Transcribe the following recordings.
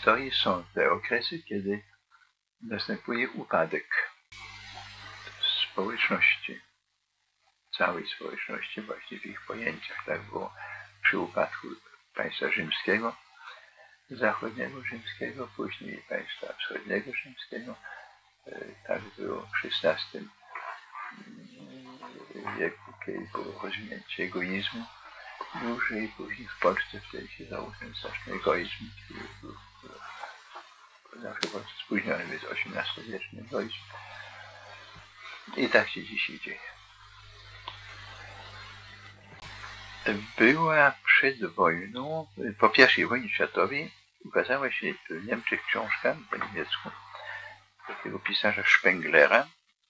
historii są te okresy, kiedy następuje upadek społeczności, całej społeczności właśnie w ich pojęciach. Tak było przy upadku państwa rzymskiego, zachodniego rzymskiego, później państwa wschodniego rzymskiego. Tak było w XVI wieku, kiedy było rozwinięcie egoizmu duży i później w Polsce wtedy się założył straszny egoizm, który był zawsze spóźniony, więc XVIII-wieczny egoizm. I tak się dzisiaj dzieje. Była przed wojną, po I wojnie światowej, ukazała się w Niemczech książka po niemiecku takiego pisarza Spenglera,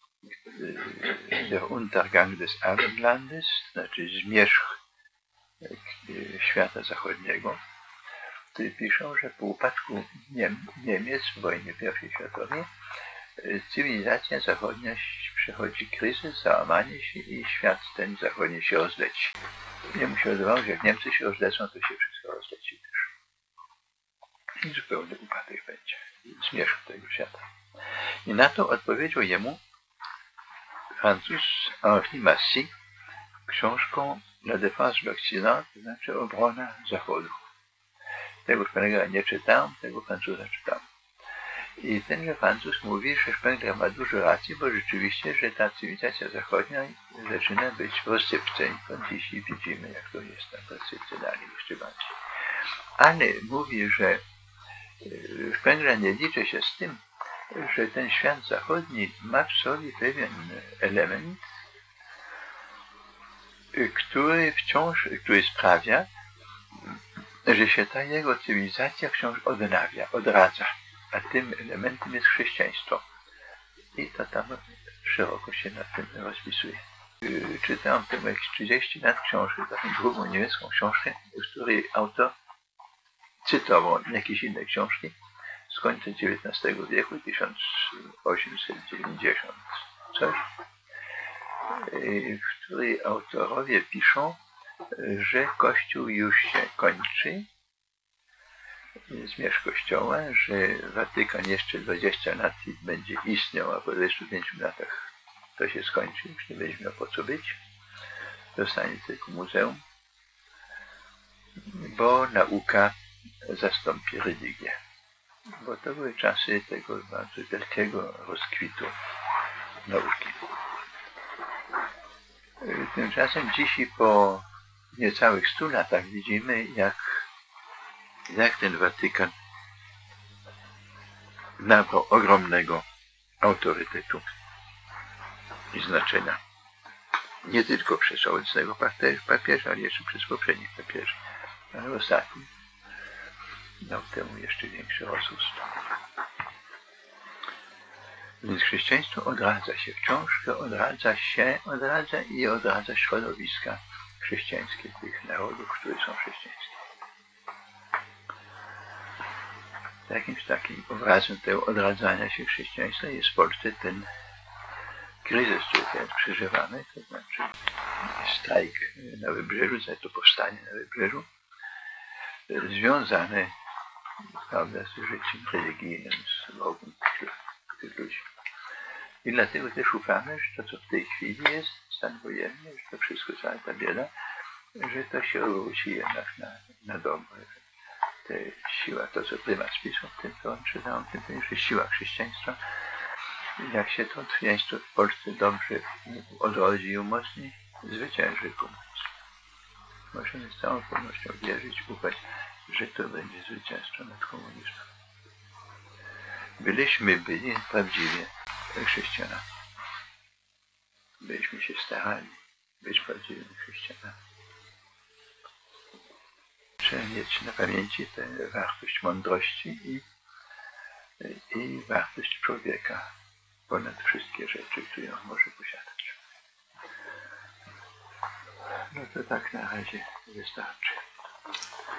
Der Untergang des Abendlandes, znaczy zmierzch świata zachodniego, który piszą, że po upadku Niemiec w wojnie I światowej cywilizacja zachodnia przechodzi kryzys, załamanie się i świat ten zachodni się rozleci. Jemu się wydawało, że jak Niemcy się rozlecą, to się wszystko rozleci też. I zupełny upadek będzie. Zmierzch tego świata. I na to odpowiedział jemu Francuz Henri Massy książką La Défense de l'Occident, to znaczy obrona Zachodu. Tego Spenglera nie czytałem, tego Francuza czytałem. I tenże Francuz mówi, że Spengler ma dużo racji, bo rzeczywiście, że ta cywilizacja zachodnia zaczyna być w rozsypce. I to dzisiaj widzimy, jak to jest na rozsypce dalej jeszcze bardziej. Ale mówi, że Spengler nie liczy się z tym, że ten świat zachodni ma w sobie pewien element, który sprawia, że się ta jego cywilizacja wciąż odnawia, odradza. A tym elementem jest chrześcijaństwo. I to tam szeroko się na tym rozpisuje. Czytałem temu jakieś 30 lat książkę, taką drugą niemiecką książkę, w której autor cytował jakieś inne książki z końca XIX wieku, 1890 coś, w której autorowie piszą, że Kościół już się kończy, zmierzch Kościoła, że Watykan jeszcze 20 lat będzie istniał, a po 25 latach to się skończy, już nie będzie miał po co być, zostanie tylko muzeum, bo nauka zastąpi religię. Bo to były czasy tego bardzo wielkiego rozkwitu nauki. Tymczasem dzisiaj po niecałych 100 latach widzimy, jak ten Watykan nabrał ogromnego autorytetu i znaczenia. Nie tylko przez obecnego papieża, ale jeszcze przez poprzednich papieży. Ale ostatni dał temu jeszcze większy rozrost. Więc chrześcijaństwo odradza się wciąż, odradza środowiska chrześcijańskie tych narodów, które są chrześcijańskie. Jakimś takim obrazem tego odradzania się chrześcijaństwa jest w Polsce ten kryzys, który teraz przeżywamy, to znaczy strajk na Wybrzeżu, to powstanie na Wybrzeżu, związane, prawda, z życiem religijnym, z Bogiem tych ludzi. I dlatego też ufamy, że to, co w tej chwili jest, stan wojenny, że to wszystko, cała ta bieda, że to się obróci jednak na dobre. Siła, to co prymas pisał, tym co on czytał, tym że siła chrześcijaństwa, jak się to chrześcijaństwo w Polsce dobrze odrodzi i umocni, zwycięży komunizm. Możemy z całą pewnością wierzyć, ufać, że to będzie zwycięstwo nad komunizmem. Byli prawdziwie chrześcijanami. Byliśmy się starali być prawdziwymi chrześcijanami. Trzeba mieć na pamięci tę wartość mądrości i wartość człowieka ponad wszystkie rzeczy, które on może posiadać. No to tak na razie wystarczy.